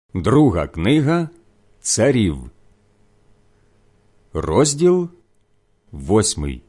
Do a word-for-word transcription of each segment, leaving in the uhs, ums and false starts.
Друга книга Царів, розділ восьмий.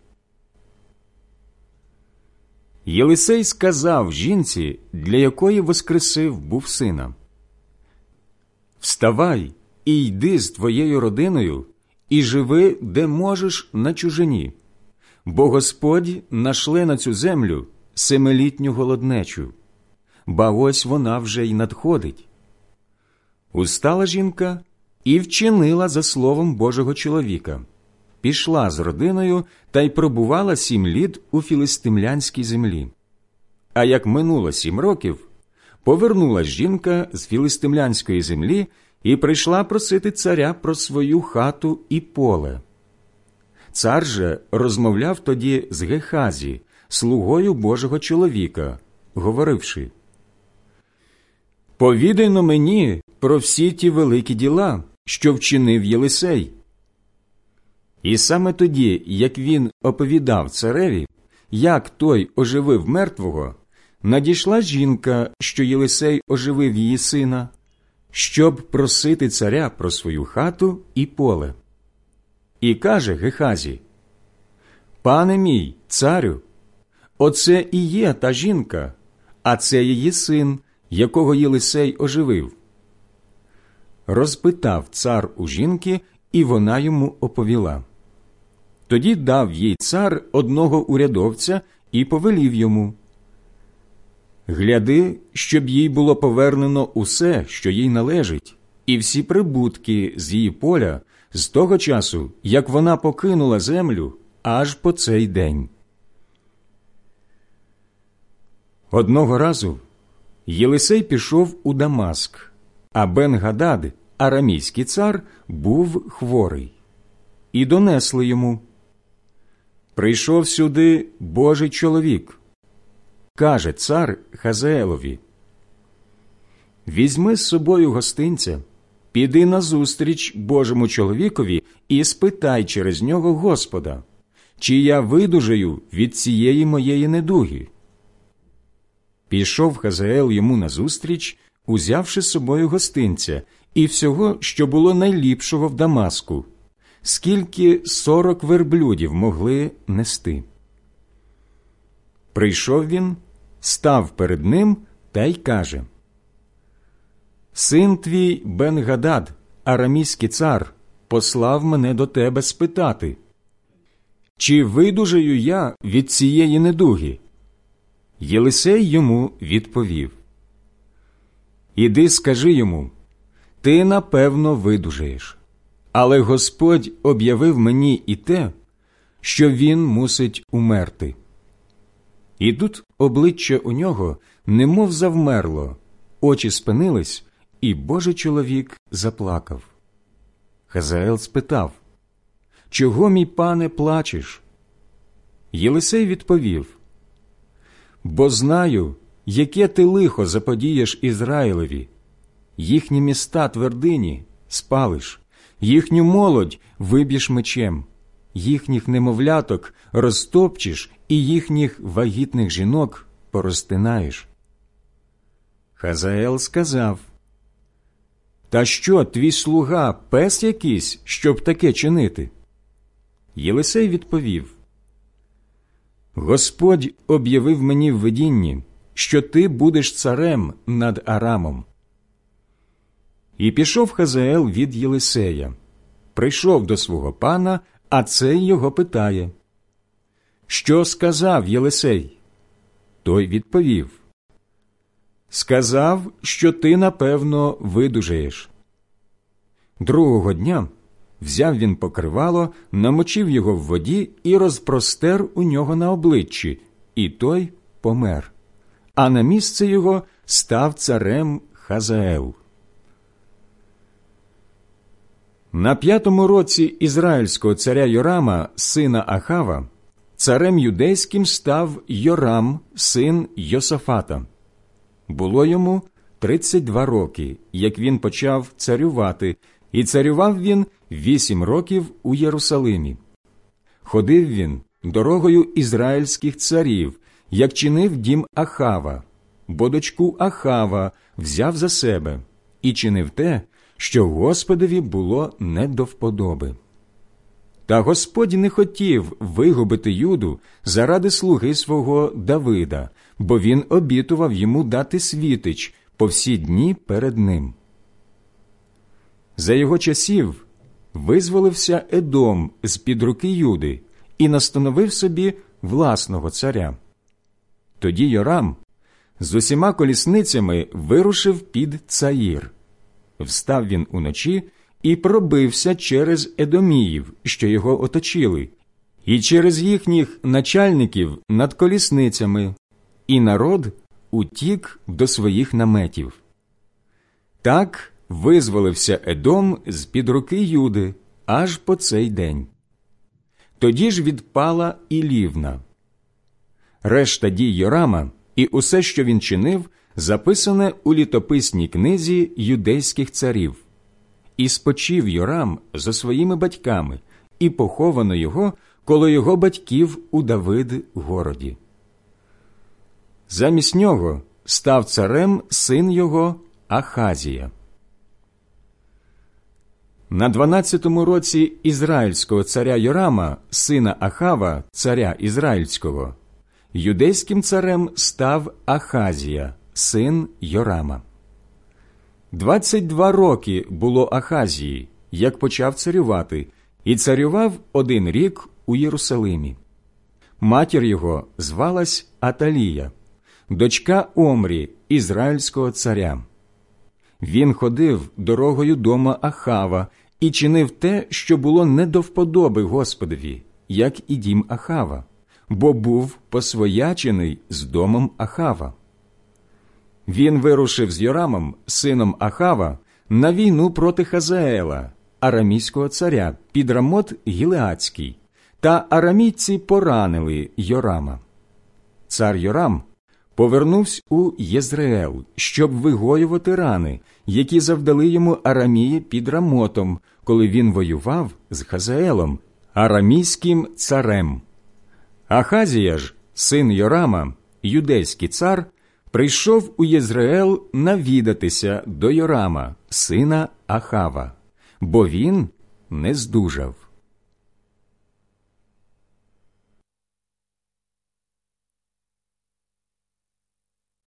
Єлисей сказав жінці, для якої воскресив був сина: «Вставай і йди з твоєю родиною, і живи, де можеш, на чужині, бо Господь нашле на цю землю семилітню голоднечу, ба ось вона вже й надходить». Устала жінка і вчинила за словом Божого чоловіка. Пішла з родиною та й пробувала сім літ у філистимлянській землі. А як минуло сім років, повернулась жінка з філистимлянської землі і прийшла просити царя про свою хату і поле. Цар же розмовляв тоді з Гехазі, слугою Божого чоловіка, говоривши: «Повідайно мені про всі ті великі діла, що вчинив Єлисей». І саме тоді, як він оповідав цареві, як той оживив мертвого, надійшла жінка, що Єлисей оживив її сина, щоб просити царя про свою хату і поле. І каже Гехазі: «Пане мій, царю, оце і є та жінка, а це її син, якого Єлисей оживив». Розпитав цар у жінки, і вона йому оповіла. Тоді дав їй цар одного урядовця і повелів йому: «Гляди, щоб їй було повернено усе, що їй належить, і всі прибутки з її поля з того часу, як вона покинула землю, аж по цей день». Одного разу Єлисей пішов у Дамаск, а Бен-Гадад, арамійський цар, був хворий. І донесли йому: «Прийшов сюди Божий чоловік». Каже цар Хазаелові: «Візьми з собою гостинця, піди назустріч Божому чоловікові і спитай через нього Господа, чи я видужаю від цієї моєї недуги». Пішов Хазаел йому назустріч, узявши з собою гостинця і всього, що було найліпшого в Дамаску, скільки сорок верблюдів могли нести. Прийшов він, став перед ним та й каже: «Син твій Бен-Гадад, арамійський цар, послав мене до тебе спитати, чи видужаю я від цієї недуги?» Єлисей йому відповів: «Іди, скажи йому, ти напевно видужаєш, але Господь об'явив мені і те, що він мусить умерти». І тут обличчя у нього немов завмерло, очі спинились, і Божий чоловік заплакав. Хазаел спитав: «Чого, мій пане, плачеш?» Єлисей відповів: «Бо знаю, яке ти лихо заподієш Ізраїлеві. Їхні міста твердині спалиш, їхню молодь виб'єш мечем, їхніх немовляток розтопчеш і їхніх вагітних жінок порозтинаєш». Хазаел сказав: «Та що, твій слуга пес якийсь, щоб таке чинити?» Єлисей відповів: «Господь об'явив мені в видінні, що ти будеш царем над Арамом». І пішов Хазаел від Єлисея, прийшов до свого пана, а цей його питає: «Що сказав Єлисей?» Той відповів: «Сказав, що ти, напевно, видужаєш». Другого дня взяв він покривало, намочив його в воді і розпростер у нього на обличчі, і той помер. А на місце його став царем Хазаел. На п'ятому році ізраїльського царя Йорама, сина Ахава, царем юдейським став Йорам, син Йосафата. Було йому тридцять два роки, як він почав царювати, і царював він вісім років у Єрусалимі. Ходив він дорогою ізраїльських царів, як чинив дім Ахава, бо дочку Ахава взяв за себе, і чинив те, що Господові було не до вподоби. Та Господь не хотів вигубити Юду заради слуги свого Давида, бо він обітував йому дати світич по всі дні перед ним. За його часів визволився Едом з-під руки Юди і настановив собі власного царя. Тоді Йорам з усіма колісницями вирушив під Цаїр. Встав він уночі і пробився через едоміїв, що його оточили, і через їхніх начальників над колісницями, і народ утік до своїх наметів. Так визволився Едом з-під руки Юди аж по цей день. Тоді ж відпала і Лівна. Решта дій Йорама і усе, що він чинив, записане у літописній книзі юдейських царів. І спочив Йорам за своїми батьками, і поховано його коло його батьків у Давид-городі. Замість нього став царем син його Ахазія. На дванадцятому році ізраїльського царя Йорама, сина Ахава, царя ізраїльського, юдейським царем став Ахазія, син Йорама. Двадцять два роки було Ахазії, як почав царювати, і царював один рік у Єрусалимі. Матір його звалась Аталія, дочка Омрі, ізраїльського царя. Він ходив дорогою дома Ахава і чинив те, що було не до вподоби Господові, як і дім Ахава, бо був посвоячений з домом Ахава. Він вирушив з Йорамом, сином Ахава, на війну проти Хазаела, арамійського царя, під Рамот Гілеадський, та арамійці поранили Йорама. Цар Йорам повернувся у Єзреел, щоб вигоювати рани, які завдали йому арамії під Рамотом, коли він воював з Хазаелом, арамійським царем. Ахазія ж, син Йорама, юдейський цар, прийшов у Єзреел навідатися до Йорама, сина Ахава, бо він не здужав.